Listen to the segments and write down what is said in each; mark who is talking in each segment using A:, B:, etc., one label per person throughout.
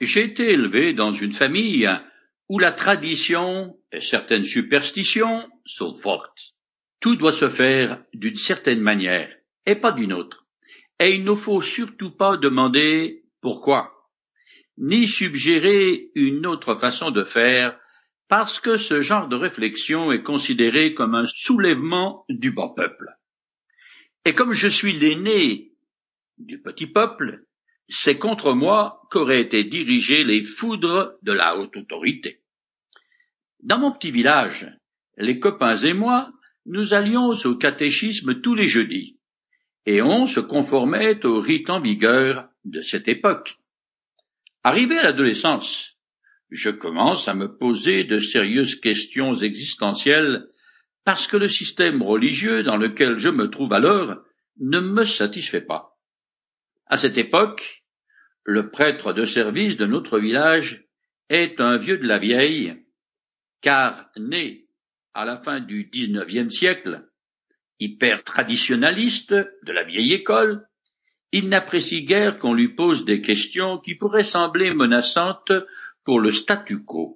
A: J'ai été élevé dans une famille où la tradition et certaines superstitions sont fortes. Tout doit se faire d'une certaine manière et pas d'une autre. Et il ne faut surtout pas demander pourquoi, ni suggérer une autre façon de faire, parce que ce genre de réflexion est considéré comme un soulèvement du bas peuple. Et comme je suis l'aîné du petit peuple, c'est contre moi qu'auraient été dirigées les foudres de la haute autorité. Dans mon petit village, les copains et moi, nous allions au catéchisme tous les jeudis, et on se conformait aux rites en vigueur de cette époque. Arrivé à l'adolescence, je commence à me poser de sérieuses questions existentielles parce que le système religieux dans lequel je me trouve alors ne me satisfait pas. À cette époque, le prêtre de service de notre village est un vieux de la vieille, car né à la fin du XIXe siècle, hyper traditionnaliste de la vieille école, il n'apprécie guère qu'on lui pose des questions qui pourraient sembler menaçantes pour le statu quo.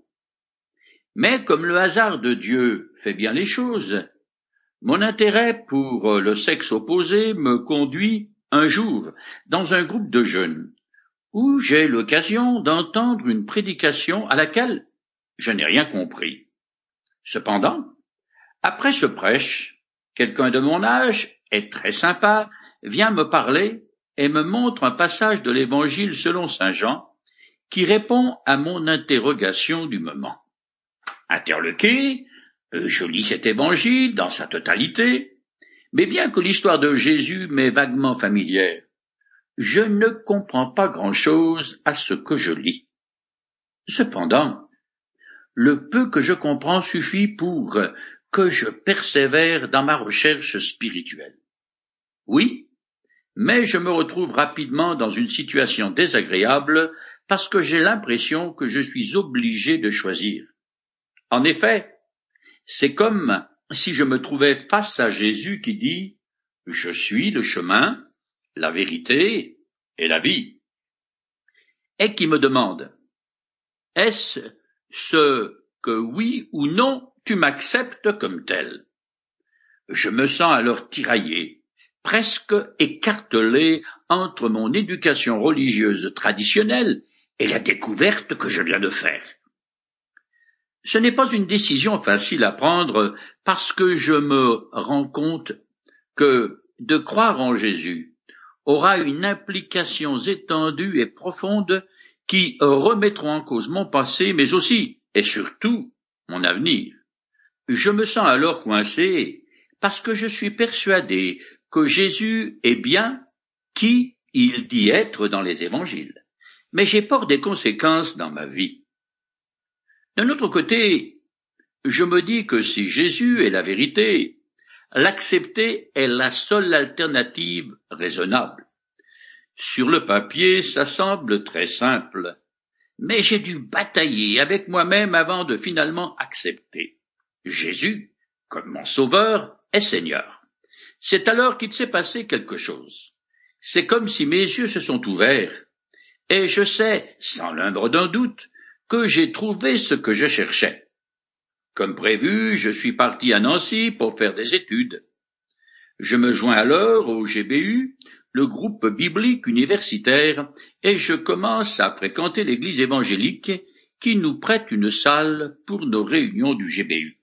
A: Mais comme le hasard de Dieu fait bien les choses, mon intérêt pour le sexe opposé me conduit un jour dans un groupe de jeunes, où j'ai l'occasion d'entendre une prédication à laquelle je n'ai rien compris. Cependant, après ce prêche, quelqu'un de mon âge, et très sympa, vient me parler et me montre un passage de l'Évangile selon saint Jean, qui répond à mon interrogation du moment. Interloqué, je lis cet évangile dans sa totalité, mais bien que l'histoire de Jésus m'est vaguement familière, je ne comprends pas grand-chose à ce que je lis. Cependant, le peu que je comprends suffit pour que je persévère dans ma recherche spirituelle. Oui, mais je me retrouve rapidement dans une situation désagréable parce que j'ai l'impression que je suis obligé de choisir. En effet, c'est comme si je me trouvais face à Jésus qui dit « Je suis le chemin, la vérité et la vie », et qui me demande « Est-ce ce que oui ou non tu m'acceptes comme tel ?» Je me sens alors tiraillé, presque écartelé entre mon éducation religieuse traditionnelle et la découverte que je viens de faire. Ce n'est pas une décision facile à prendre parce que je me rends compte que de croire en Jésus aura une implication étendue et profonde qui remettront en cause mon passé, mais aussi, et surtout, mon avenir. Je me sens alors coincé parce que je suis persuadé que Jésus est bien qui il dit être dans les évangiles, mais j'ai peur des conséquences dans ma vie. D'un autre côté, je me dis que si Jésus est la vérité, l'accepter est la seule alternative raisonnable. Sur le papier, ça semble très simple, mais j'ai dû batailler avec moi-même avant de finalement accepter Jésus comme mon sauveur et Seigneur. C'est alors qu'il s'est passé quelque chose. C'est comme si mes yeux se sont ouverts, et je sais, sans l'ombre d'un doute, que j'ai trouvé ce que je cherchais. Comme prévu, je suis parti à Nancy pour faire des études. Je me joins alors au GBU, le groupe biblique universitaire, et je commence à fréquenter l'église évangélique qui nous prête une salle pour nos réunions du GBU.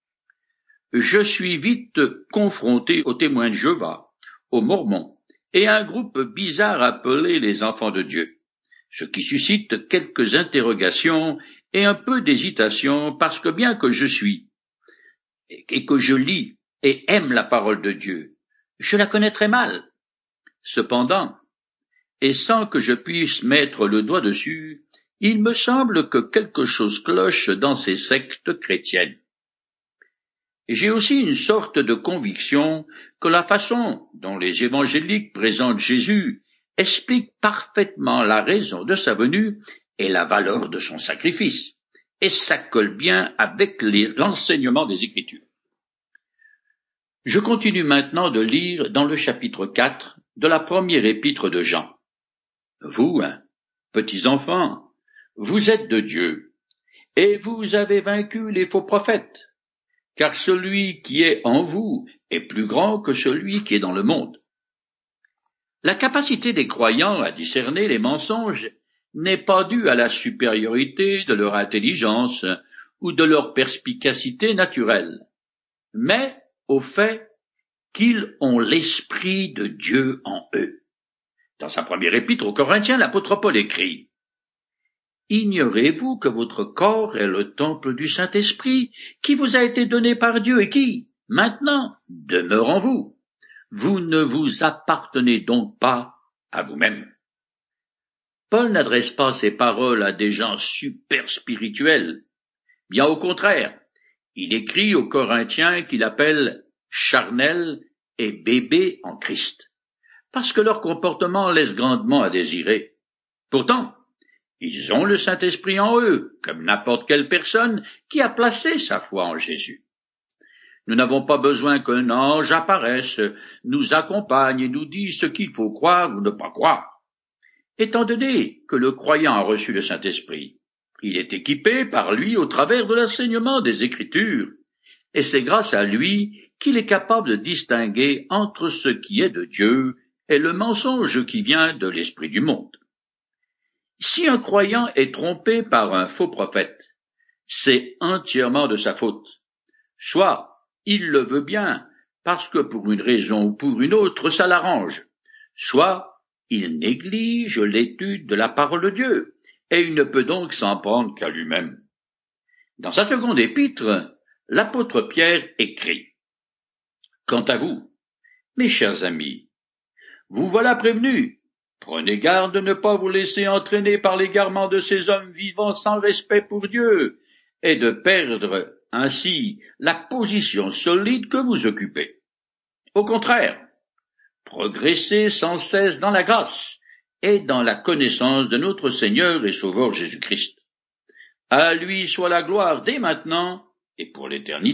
A: Je suis vite confronté aux témoins de Jéhovah, aux Mormons, et à un groupe bizarre appelé les Enfants de Dieu, ce qui suscite quelques interrogations et un peu d'hésitation parce que bien que je suis et que je lis et aime la parole de Dieu, je la connais très mal. Cependant, et sans que je puisse mettre le doigt dessus, il me semble que quelque chose cloche dans ces sectes chrétiennes. J'ai aussi une sorte de conviction que la façon dont les évangéliques présentent Jésus explique parfaitement la raison de sa venue et la valeur de son sacrifice, et ça colle bien avec l'enseignement des Écritures. Je continue maintenant de lire dans le chapitre 4 de la première épître de Jean. Vous, petits enfants, vous êtes de Dieu, et vous avez vaincu les faux prophètes, car celui qui est en vous est plus grand que celui qui est dans le monde. La capacité des croyants à discerner les mensonges n'est pas due à la supériorité de leur intelligence ou de leur perspicacité naturelle, mais au fait qu'ils ont l'Esprit de Dieu en eux. Dans sa première épître aux Corinthiens, l'apôtre Paul écrit: « Ignorez-vous que votre corps est le temple du Saint-Esprit qui vous a été donné par Dieu et qui, maintenant, demeure en vous? Vous ne vous appartenez donc pas à vous-même. » Paul n'adresse pas ces paroles à des gens super spirituels. Bien au contraire, il écrit aux Corinthiens qu'il appelle charnels et bébés en Christ, parce que leur comportement laisse grandement à désirer. Pourtant, ils ont le Saint-Esprit en eux, comme n'importe quelle personne qui a placé sa foi en Jésus. Nous n'avons pas besoin qu'un ange apparaisse, nous accompagne et nous dise ce qu'il faut croire ou ne pas croire. Étant donné que le croyant a reçu le Saint-Esprit, il est équipé par lui au travers de l'enseignement des Écritures, et c'est grâce à lui qu'il est capable de distinguer entre ce qui est de Dieu et le mensonge qui vient de l'esprit du monde. Si un croyant est trompé par un faux prophète, c'est entièrement de sa faute. Soit il le veut bien, parce que pour une raison ou pour une autre ça l'arrange, soit il néglige l'étude de la parole de Dieu, et il ne peut donc s'en prendre qu'à lui-même. Dans sa seconde épître, l'apôtre Pierre écrit: « Quant à vous, mes chers amis, vous voilà prévenus. Prenez garde de ne pas vous laisser entraîner par l'égarement de ces hommes vivant sans respect pour Dieu, et de perdre ainsi la position solide que vous occupez. Au contraire, progressez sans cesse dans la grâce et dans la connaissance de notre Seigneur et Sauveur Jésus-Christ. À lui soit la gloire dès maintenant et pour l'éternité. »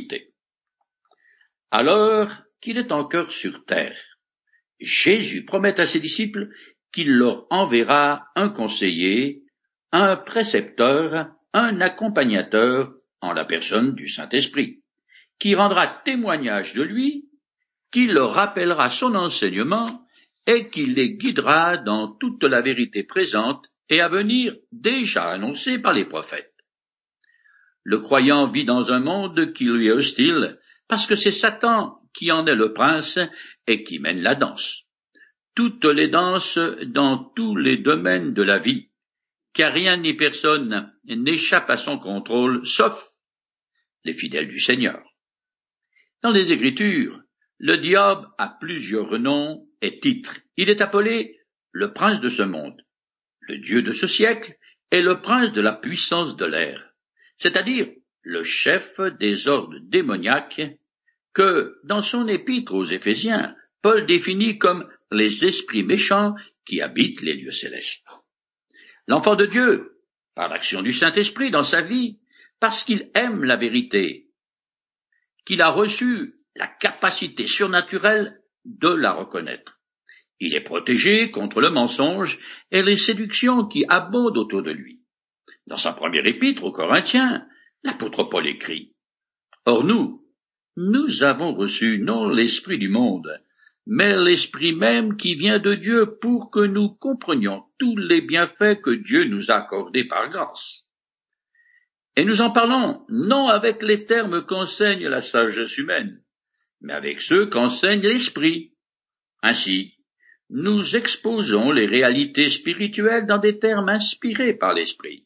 A: Alors qu'il est encore sur terre, Jésus promet à ses disciples qu'il leur enverra un conseiller, un précepteur, un accompagnateur en la personne du Saint-Esprit, qui rendra témoignage de lui, qui leur rappellera son enseignement et qui les guidera dans toute la vérité présente et à venir déjà annoncée par les prophètes. Le croyant vit dans un monde qui lui est hostile parce que c'est Satan qui en est le prince et qui mène la danse. Toutes les danses dans tous les domaines de la vie, car rien ni personne n'échappe à son contrôle, sauf les fidèles du Seigneur. Dans les Écritures, le diable a plusieurs noms et titres. Il est appelé le prince de ce monde, le dieu de ce siècle et le prince de la puissance de l'air, c'est-à-dire le chef des ordres démoniaques que, dans son épître aux Éphésiens, Paul définit comme les esprits méchants qui habitent les lieux célestes. L'enfant de Dieu, par l'action du Saint-Esprit dans sa vie, parce qu'il aime la vérité, qu'il a reçu la capacité surnaturelle de la reconnaître. Il est protégé contre le mensonge et les séductions qui abondent autour de lui. Dans sa première épître aux Corinthiens, l'apôtre Paul écrit: « Or nous avons reçu non l'esprit du monde, mais l'Esprit même qui vient de Dieu pour que nous comprenions tous les bienfaits que Dieu nous a accordés par grâce. Et nous en parlons non avec les termes qu'enseigne la sagesse humaine, mais avec ceux qu'enseigne l'Esprit. Ainsi, nous exposons les réalités spirituelles dans des termes inspirés par l'Esprit.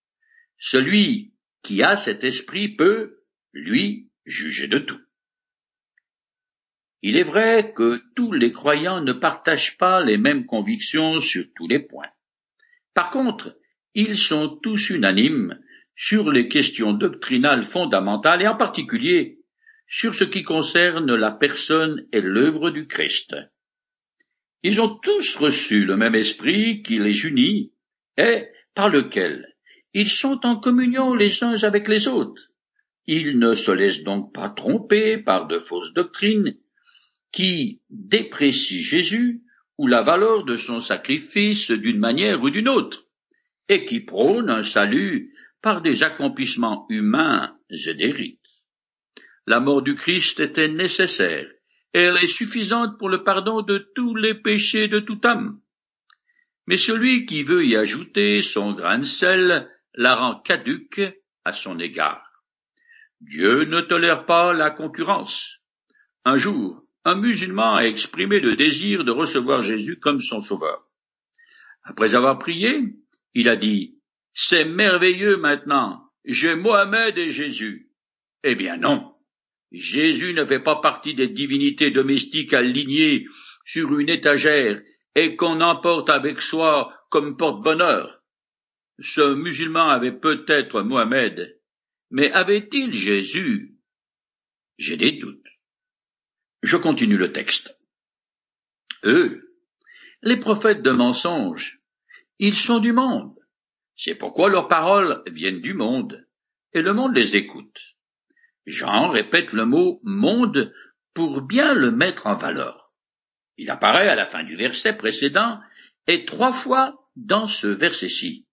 A: Celui qui a cet esprit peut, lui, juger de tout. » Il est vrai que tous les croyants ne partagent pas les mêmes convictions sur tous les points. Par contre, ils sont tous unanimes sur les questions doctrinales fondamentales et en particulier sur ce qui concerne la personne et l'œuvre du Christ. Ils ont tous reçu le même esprit qui les unit et par lequel ils sont en communion les uns avec les autres. Ils ne se laissent donc pas tromper par de fausses doctrines qui déprécient Jésus ou la valeur de son sacrifice d'une manière ou d'une autre, et qui prône un salut par des accomplissements humains et des rites. La mort du Christ était nécessaire, et elle est suffisante pour le pardon de tous les péchés de toute âme. Mais celui qui veut y ajouter son grain de sel la rend caduque à son égard. Dieu ne tolère pas la concurrence. Un jour, un musulman a exprimé le désir de recevoir Jésus comme son sauveur. Après avoir prié, il a dit « C'est merveilleux maintenant, j'ai Mohammed et Jésus. » Eh bien non, Jésus ne fait pas partie des divinités domestiques alignées sur une étagère et qu'on emporte avec soi comme porte-bonheur. Ce musulman avait peut-être Mohammed, mais avait-il Jésus? J'ai des doutes. Je continue le texte. Eux, les prophètes de mensonges, ils sont du monde. C'est pourquoi leurs paroles viennent du monde, et le monde les écoute. Jean répète le mot « monde » pour bien le mettre en valeur. Il apparaît à la fin du verset précédent et 3 fois dans ce verset-ci.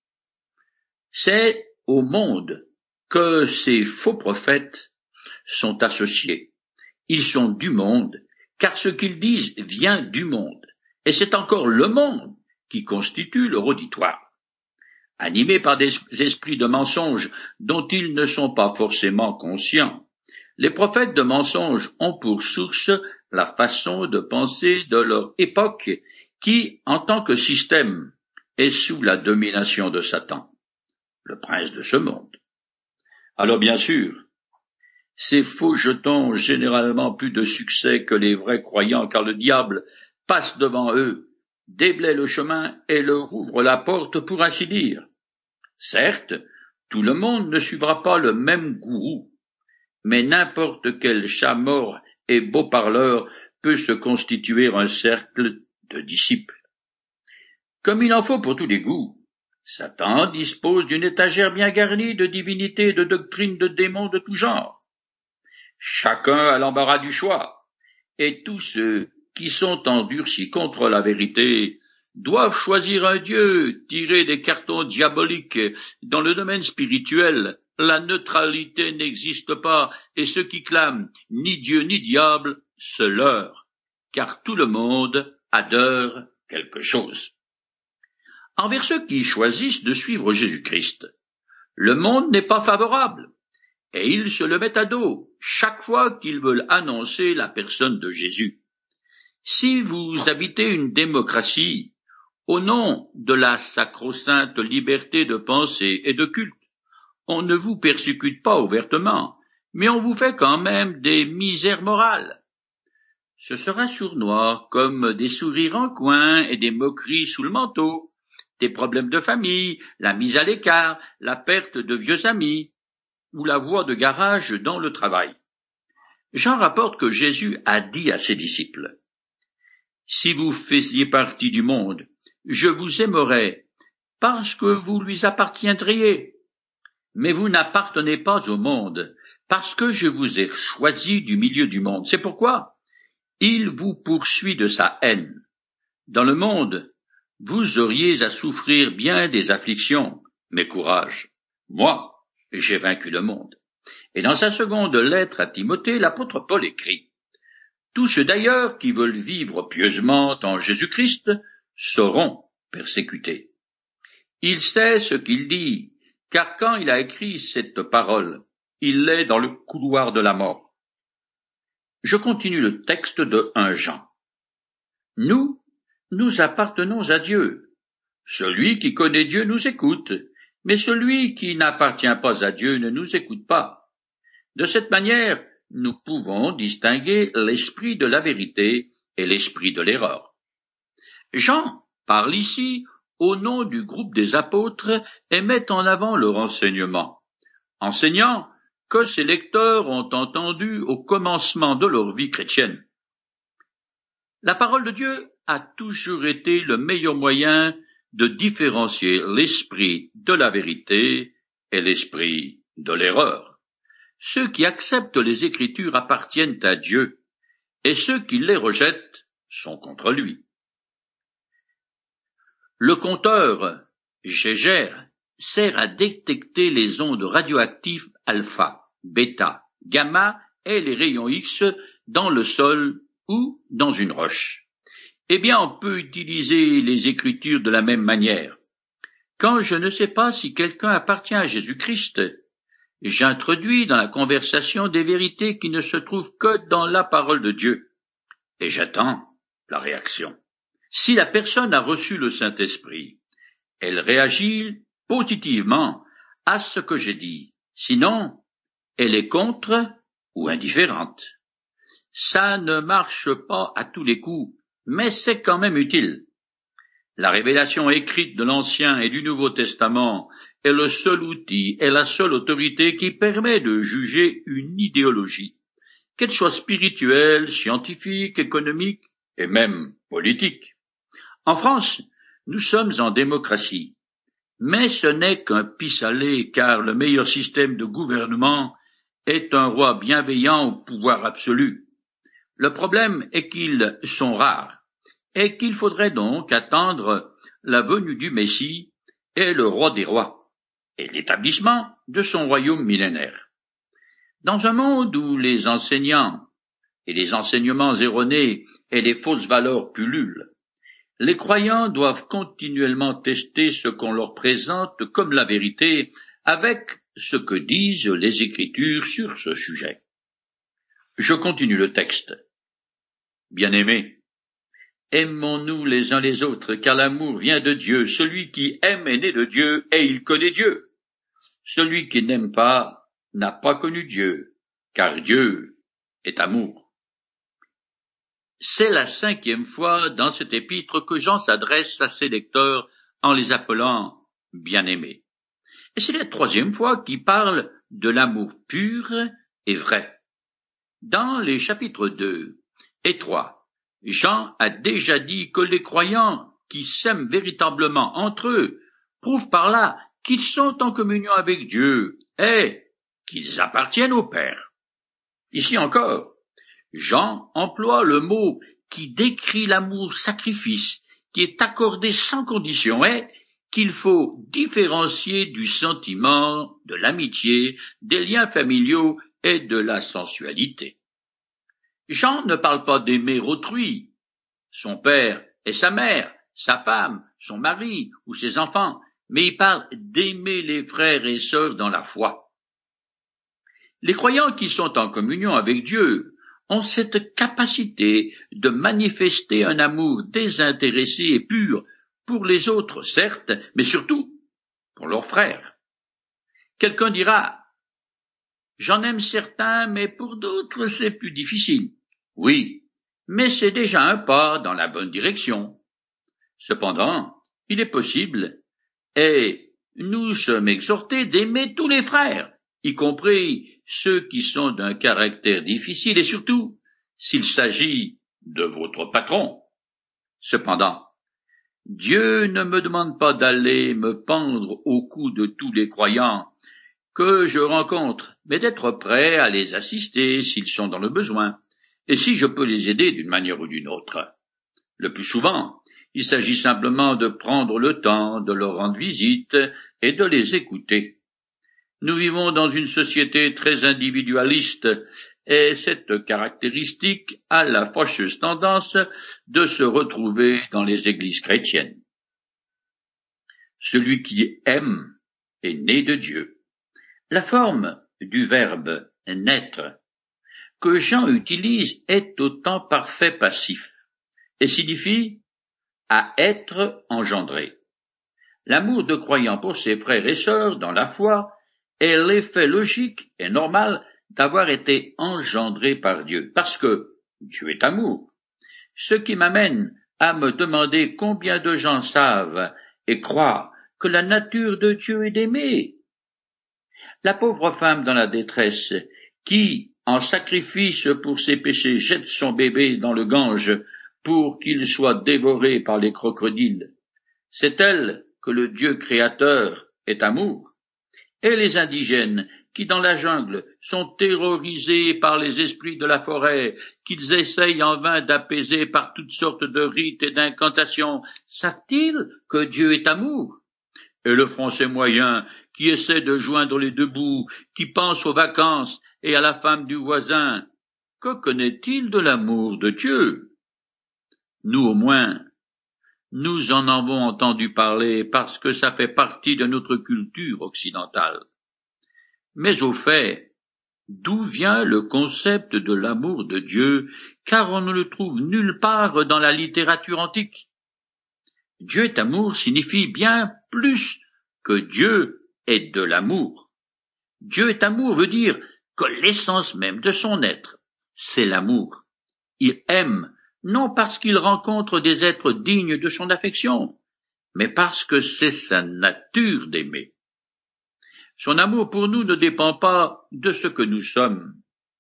A: C'est au monde que ces faux prophètes sont associés. Ils sont du monde, car ce qu'ils disent vient du monde, et c'est encore le monde qui constitue leur auditoire. Animés par des esprits de mensonges dont ils ne sont pas forcément conscients, les prophètes de mensonges ont pour source la façon de penser de leur époque qui, en tant que système, est sous la domination de Satan, le prince de ce monde. Alors bien sûr, ces faux jetons ont généralement plus de succès que les vrais croyants, car le diable passe devant eux, déblaye le chemin et leur ouvre la porte pour ainsi dire. Certes, tout le monde ne suivra pas le même gourou, mais n'importe quel chat mort et beau parleur peut se constituer un cercle de disciples. Comme il en faut pour tous les goûts, Satan dispose d'une étagère bien garnie de divinités et de doctrines de démons de tout genre. Chacun a l'embarras du choix, et tous ceux qui sont endurcis contre la vérité doivent choisir un dieu tiré des cartons diaboliques. Dans le domaine spirituel, la neutralité n'existe pas, et ceux qui clament ni Dieu ni diable se leurrent, car tout le monde adore quelque chose. Envers ceux qui choisissent de suivre Jésus-Christ, le monde n'est pas favorable, et ils se le mettent à dos chaque fois qu'ils veulent annoncer la personne de Jésus. Si vous habitez une démocratie, au nom de la sacro-sainte liberté de pensée et de culte, on ne vous persécute pas ouvertement, mais on vous fait quand même des misères morales. Ce sera sournois, comme des sourires en coin et des moqueries sous le manteau, des problèmes de famille, la mise à l'écart, la perte de vieux amis, ou la voie de garage dans le travail. Jean rapporte que Jésus a dit à ses disciples, « Si vous faisiez partie du monde, je vous aimerais, parce que vous lui appartiendriez. Mais vous n'appartenez pas au monde, parce que je vous ai choisi du milieu du monde. C'est pourquoi il vous poursuit de sa haine. Dans le monde, vous auriez à souffrir bien des afflictions, mais courage. Moi, j'ai vaincu le monde. » Et dans sa seconde lettre à Timothée, l'apôtre Paul écrit « Tous ceux d'ailleurs qui veulent vivre pieusement en Jésus-Christ seront persécutés. » Il sait ce qu'il dit, car quand il a écrit cette parole, il est dans le couloir de la mort. Je continue le texte de 1 Jean. Nous appartenons à Dieu. Celui qui connaît Dieu nous écoute, mais celui qui n'appartient pas à Dieu ne nous écoute pas. De cette manière, nous pouvons distinguer l'esprit de la vérité et l'esprit de l'erreur. Jean parle ici au nom du groupe des apôtres et met en avant leur enseignement, enseignant que ses lecteurs ont entendu au commencement de leur vie chrétienne. La parole de Dieu a toujours été le meilleur moyen de différencier l'esprit de la vérité et l'esprit de l'erreur. Ceux qui acceptent les Écritures appartiennent à Dieu, et ceux qui les rejettent sont contre lui. Le conteur Geiger sert à détecter les ondes radioactives alpha, bêta, gamma et les rayons X dans le sol ou dans une roche. Eh bien, on peut utiliser les Écritures de la même manière. Quand je ne sais pas si quelqu'un appartient à Jésus-Christ, j'introduis dans la conversation des vérités qui ne se trouvent que dans la parole de Dieu, et j'attends la réaction. Si la personne a reçu le Saint-Esprit, elle réagit positivement à ce que j'ai dit, sinon, elle est contre ou indifférente. Ça ne marche pas à tous les coups, mais c'est quand même utile. La révélation écrite de l'Ancien et du Nouveau Testament est le seul outil et la seule autorité qui permet de juger une idéologie, qu'elle soit spirituelle, scientifique, économique et même politique. En France, nous sommes en démocratie, mais ce n'est qu'un pis-aller car le meilleur système de gouvernement est un roi bienveillant au pouvoir absolu. Le problème est qu'ils sont rares et qu'il faudrait donc attendre la venue du Messie et le roi des rois et l'établissement de son royaume millénaire. Dans un monde où les enseignants et les enseignements erronés et les fausses valeurs pullulent, les croyants doivent continuellement tester ce qu'on leur présente comme la vérité avec ce que disent les Écritures sur ce sujet. Je continue le texte. Bien-aimés, aimons-nous les uns les autres, car l'amour vient de Dieu. Celui qui aime est né de Dieu, et il connaît Dieu. Celui qui n'aime pas n'a pas connu Dieu, car Dieu est amour. C'est la 5e fois dans cet épître que Jean s'adresse à ses lecteurs en les appelant bien-aimés. Et c'est la 3e fois qu'il parle de l'amour pur et vrai. Dans les chapitres 2 et 3, Jean a déjà dit que les croyants qui s'aiment véritablement entre eux prouvent par là qu'ils sont en communion avec Dieu et qu'ils appartiennent au Père. Ici encore, Jean emploie le mot qui décrit l'amour sacrifice qui est accordé sans condition et qu'il faut différencier du sentiment, de l'amitié, des liens familiaux et de la sensualité. Jean ne parle pas d'aimer autrui, son père et sa mère, sa femme, son mari ou ses enfants, mais il parle d'aimer les frères et sœurs dans la foi. Les croyants qui sont en communion avec Dieu ont cette capacité de manifester un amour désintéressé et pur pour les autres, certes, mais surtout pour leurs frères. Quelqu'un dira, j'en aime certains, mais pour d'autres c'est plus difficile. Oui, mais c'est déjà un pas dans la bonne direction. Cependant, il est possible, et nous sommes exhortés d'aimer tous les frères, y compris ceux qui sont d'un caractère difficile, et surtout, s'il s'agit de votre patron. Cependant, Dieu ne me demande pas d'aller me pendre au cou de tous les croyants que je rencontre, mais d'être prêt à les assister s'ils sont dans le besoin, et si je peux les aider d'une manière ou d'une autre. Le plus souvent, il s'agit simplement de prendre le temps de leur rendre visite et de les écouter. Nous vivons dans une société très individualiste, et cette caractéristique a la fâcheuse tendance de se retrouver dans les églises chrétiennes. Celui qui aime est né de Dieu. La forme du verbe naître que Jean utilise est au temps parfait passif et signifie à être engendré. L'amour de croyant pour ses frères et sœurs dans la foi est l'effet logique et normal d'avoir été engendré par Dieu, parce que Dieu est amour. Ce qui m'amène à me demander combien de gens savent et croient que la nature de Dieu est d'aimer. La pauvre femme dans la détresse, qui, en sacrifice pour ses péchés, jette son bébé dans le Gange pour qu'il soit dévoré par les crocodiles, c'est elle que le Dieu créateur est amour. Et les indigènes, qui dans la jungle sont terrorisés par les esprits de la forêt, qu'ils essayent en vain d'apaiser par toutes sortes de rites et d'incantations, savent-ils que Dieu est amour? Et le Français moyen, qui essaie de joindre les deux bouts, qui pense aux vacances et à la femme du voisin, que connaît-il de l'amour de Dieu? Nous au moins, nous en avons entendu parler parce que ça fait partie de notre culture occidentale. Mais au fait, d'où vient le concept de l'amour de Dieu, car on ne le trouve nulle part dans la littérature antique? Dieu est amour signifie bien plus que Dieu est de l'amour. Dieu est amour veut dire que l'essence même de son être, c'est l'amour. Il aime, non parce qu'il rencontre des êtres dignes de son affection, mais parce que c'est sa nature d'aimer. Son amour pour nous ne dépend pas de ce que nous sommes,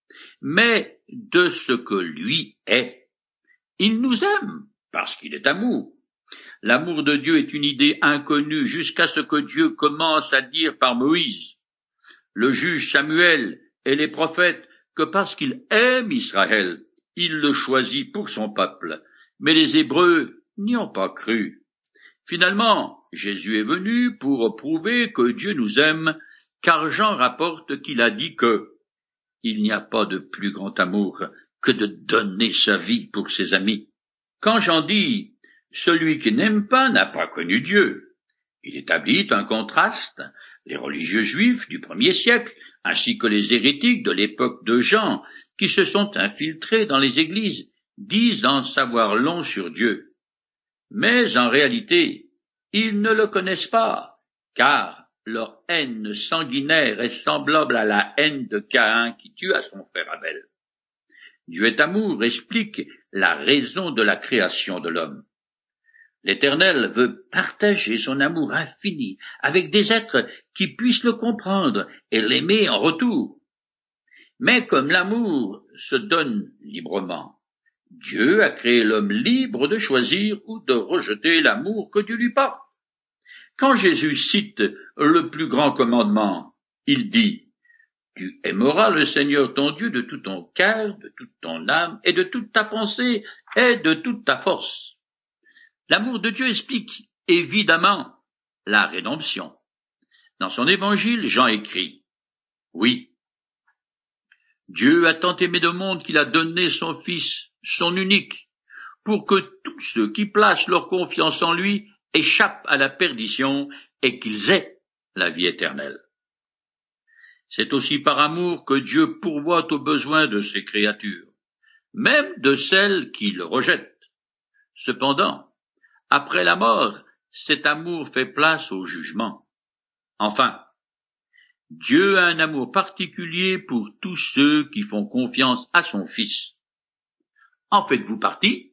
A: mais de ce que lui est. Il nous aime parce qu'il est amour. L'amour de Dieu est une idée inconnue jusqu'à ce que Dieu commence à dire par Moïse, le juge Samuel et les prophètes que parce qu'il aime Israël, il le choisit pour son peuple. Mais les Hébreux n'y ont pas cru. Finalement, Jésus est venu pour prouver que Dieu nous aime, car Jean rapporte qu'il a dit que il n'y a pas de plus grand amour que de donner sa vie pour ses amis. Quand Jean dit celui qui n'aime pas n'a pas connu Dieu, il établit un contraste. Les religieux juifs du premier siècle, ainsi que les hérétiques de l'époque de Jean, qui se sont infiltrés dans les églises, disent en savoir long sur Dieu. Mais en réalité, ils ne le connaissent pas, car leur haine sanguinaire est semblable à la haine de Caïn qui tua son frère Abel. Dieu est amour explique la raison de la création de l'homme. L'Éternel veut partager son amour infini avec des êtres qui puissent le comprendre et l'aimer en retour. Mais comme l'amour se donne librement, Dieu a créé l'homme libre de choisir ou de rejeter l'amour que Dieu lui porte. Quand Jésus cite le plus grand commandement, il dit « Tu aimeras le Seigneur ton Dieu de tout ton cœur, de toute ton âme et de toute ta pensée et de toute ta force. » L'amour de Dieu explique évidemment la rédemption. Dans son évangile, Jean écrit « Oui, Dieu a tant aimé le monde qu'il a donné son Fils, son unique, pour que tous ceux qui placent leur confiance en lui échappent à la perdition et qu'ils aient la vie éternelle. » C'est aussi par amour que Dieu pourvoit aux besoins de ses créatures, même de celles qui le rejettent. Cependant, après la mort, cet amour fait place au jugement. Enfin, Dieu a un amour particulier pour tous ceux qui font confiance à son Fils. En faites-vous partie?